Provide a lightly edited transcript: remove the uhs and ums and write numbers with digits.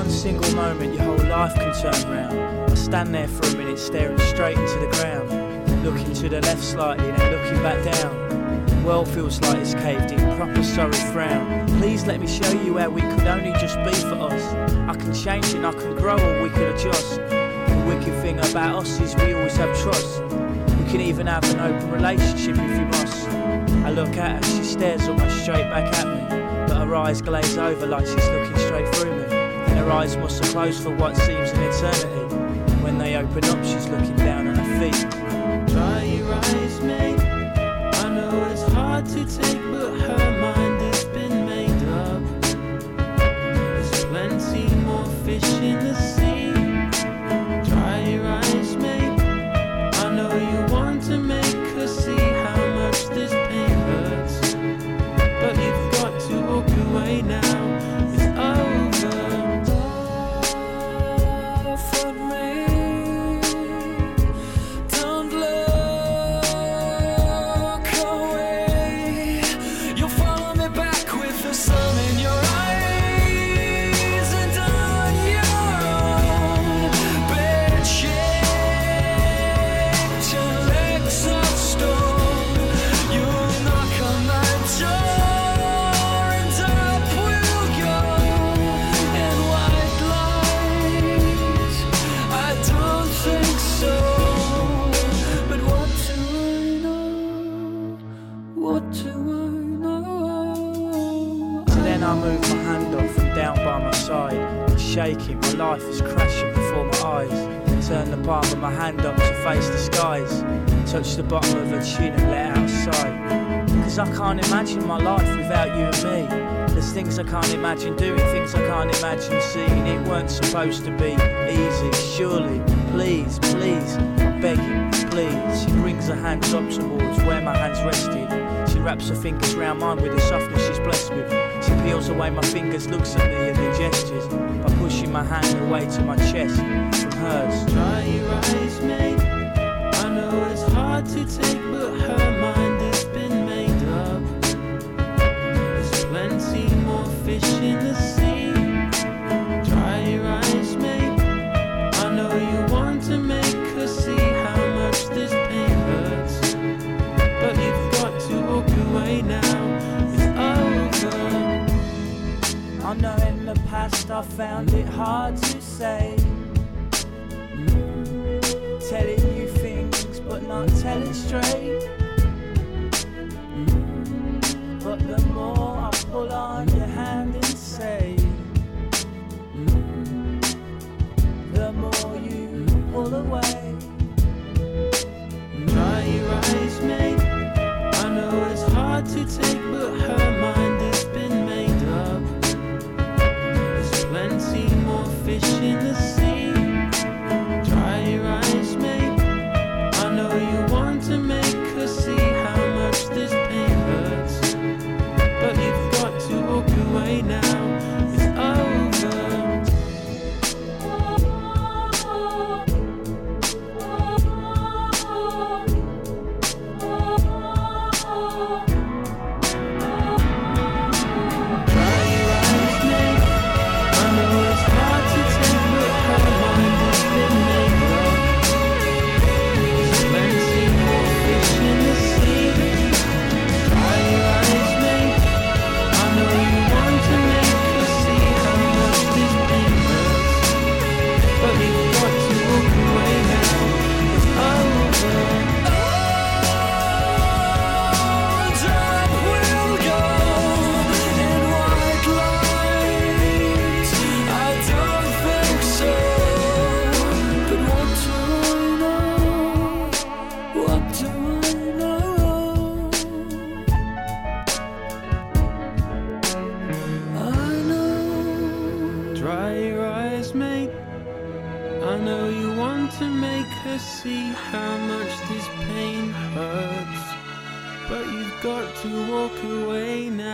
one single moment your whole life can turn round. I stand there for a minute staring straight into the ground, looking to the left slightly then looking back down. The world feels like it's caved in, proper sorry frown. Please let me show you how we could only just be for us. I can change and I can grow or we could adjust. The wicked thing about us is we always have trust. We can even have an open relationship if you must. I look at her, she stares almost straight back at me, but her eyes glaze over like she's looking straight through me. And her eyes must have closed for what seems an eternity. When they open up, she's looking down on her feet. Dry your eyes, mate. I know it's hard to take, but her mind has been made up. There's plenty more fish in the sea. Dry your eyes, mate. I know you want to make her see how much this pain hurts, but you've got to walk away now. It's over. For me, don't look away. You'll follow me back with the sun in your eyes and on your own bed shaped your legs of stone. You'll knock on my door and up we'll go in white light. I don't think so, but what do I know? What do I know? So then I move my hand off from down by my side. It's shaking, my life is crashing before my eyes. I turn the palm of my hand up to face the skies, touch the bottom of her chin and let out a sigh. Cause I can't imagine my life without you and me. There's things I can't imagine doing, things I can't imagine seeing. It weren't supposed to be easy, surely. Please, please, I beg you, please. She brings her hands up towards where my hands rested. She wraps her fingers round mine with the softness she's blessed with. She peels away my fingers, looks at me and then gestures by pushing my hand away to my chest from hers. Dry your eyes, mate. I know it's hard to take, but her mind has been made up. There's plenty more fish in the sea. Dry your eyes, mate. I know you want to make her see how much this pain hurts, but you've got to walk away now. It's over. I know in the past I found it hard to say, telling you things but not telling straight. But the more I pull on your hand and say, the more you pull away. Dry your eyes, mate. I know it's hard to take, but her mind has been made up. There's plenty more fish in the sea. Dry your eyes, mate. I know you want to make her see how much this pain hurts, but you've got to walk away now. It's over. Dry your eyes, mate. I know you want to make her see how much this pain hurts, but you've got to walk away now.